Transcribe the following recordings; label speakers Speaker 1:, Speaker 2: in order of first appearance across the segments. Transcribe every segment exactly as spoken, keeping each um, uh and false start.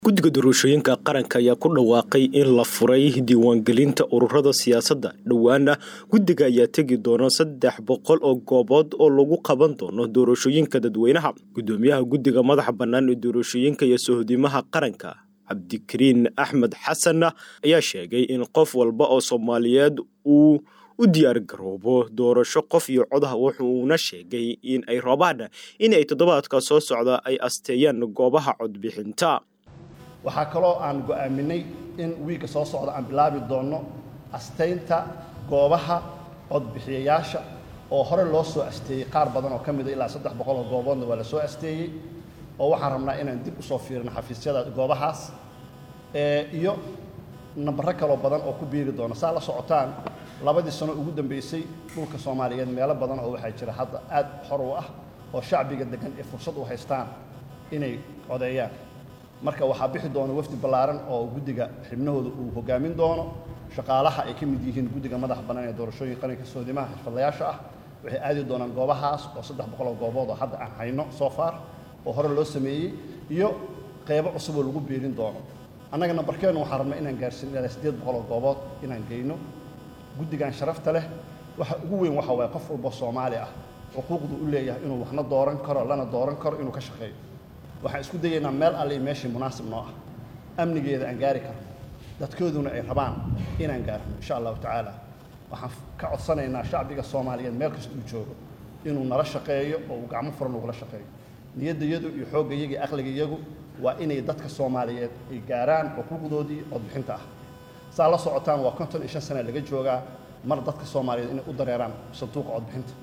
Speaker 1: guddiga doorashooyinka qaranka ayaa ku dhawaaqay in la furay diiwaangelinta ururada siyaasadda dhawaana guddiga ayaa tegi doona saddex boqol oo goobood oo lagu qaban doono doorashooyinka dadweynaha gudoomiyaha guddiga madaxa bannaan ee doorashooyinka iyo sohdimaha qaranka Cabdikariin Axmed Xasan ayaa sheegay in qof walba oo Soomaaliyeed uu u diyaar garoobo doorasho qof iyo codaha wuxuuna sheegay in ay rabaan in ay toddobaadka soo socda ay asteeyaan goobaha codbixinta
Speaker 2: waxaa kaloo aan go'aaminay in wiiga soo socda aan bilaabi doono asteynta goobaha codbixiyayaasha oo hore loo soo asteeyay qaar badan oo ka mid ah ilaa saddex boqol oo gooboodna waa la soo asteeyay oo waxaan rabnaa inaan dib u soo fiirino xafiisyada goobahaas ee iyo nambaro kale badan oo ku biiri doona saa la socotaan labadii sano ugu dambeysay dhulka Soomaaliyeed meelo badan oo waxaa jira hadda aad xor u ah oo shacbiga degan ee fursad u haystaan inay codeeyaan marka waxaa bixi doona wafdi ballaaran oo guddiga xibnahooda uu hogaamin doono shaqaalaha ay ka mid yihiin guddiga madaxa bannaan ee doorashooyinka qaranka soodimaha xirfadlayaasha ah waxay aadi doonaan goobahaas oo saddex boqol oo goobood oo hadda aan hayno soo far oo hore loo sameeyay iyo qaybo cusub oo lagu biirin doono annaga nambarkeenu waxaan rabnaa inaan gaarsiino ilaa siddeed boqol oo goobood inaan geyno guddigan sharafta leh waxa ugu weyn waxa way qof walba Soomaali ah xuquuqdu u leeyahay inuu waxna dooran karo lana dooran karo inuu ka shaqeeyo waxaan isku dayaynaa meel alle meeshii munaasib noo ah amnigeeda aan gaari karno dadkooduna ay rabaan inaan gaarno insha Allah taala waxaan ka codsanaynaa shacbiga Soomaaliyeed meel kasta uu joogo inuu nala shaqeeyo oo uu gacmo furan uga shaqeeyo niyadayadu iyo xoogayga aqligayagu waa inay dadka Soomaaliyeed ay gaaraan xuquuqdoodii codbixinta ah saa la socotaan waa konton iyo shan sano laga joogaa mar dadka Soomaaliyeed inay u dareeraan sanduuqa codbixinta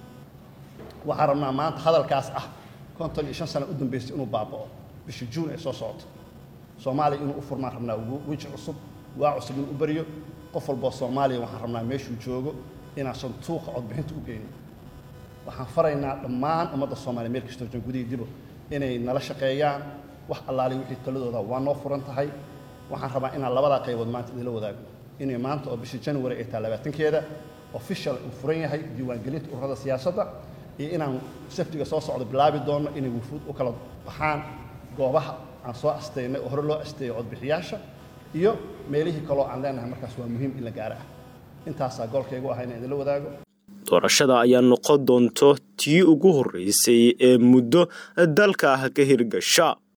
Speaker 2: waxaan rabnaa maanta hadalkaas ah konton iyo shan sano u dambeysay inuu baabao bishii Juun ay soo socoto Soomaaliya inuu u furmaan rabnaa wajh cusub waa cusub inuu u bariyo qof walba Soomaaliya waxaan rabnaa meeshuu joogo inaan sanduuqa codbixinta u geeyno waxaan faraynaa dhammaan ummadda Soomaaliyeed meel kasta oo gudiga dibo inay nala shaqeeyaan wax allaali wixii taladooda waa noo furan tahay waxaan rabaa inaan labada qaybood maanta idin la wadaago inay maanta oo bishii January ay tahay labaatankeeda official uu furan yahay diiwaangelinta ururada siyaasadda iyo inaan saftiga soo socdo bilaabi doono inay wufuud u kala baxaan goobaha aan soo asteynay oo hore loo asteeyay codbixiyaasha iyo meelihii kale oo aan leenahay markaas waa muhiim in la gaaro intaas goolkaygu ah in idin la wadaago
Speaker 1: doorashada ayaa noqon doonto tii ugu horeysay ee muddo dalka ka hirgasha